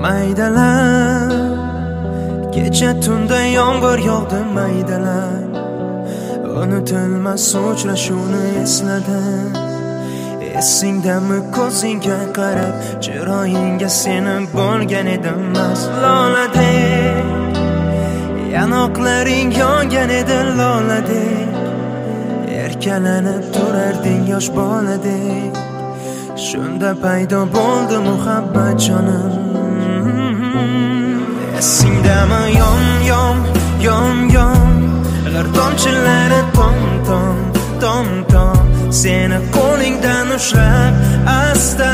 maydalar. Kecha tunda yomg'ir yog'di maydalar. Unutilmas uchrashuvni esladim. Esingdami ko'zingga qarab, chiroyingga seni bo'lgan edim mast loladek. Yanoqlaring yongan edi loladek. Erkalanib turarding yosh boladek. Shunda paydo bo'ldi muhabbat jonim. Esingdami yom g'ir tomchilari tom seni qo'lingdan ushlab asta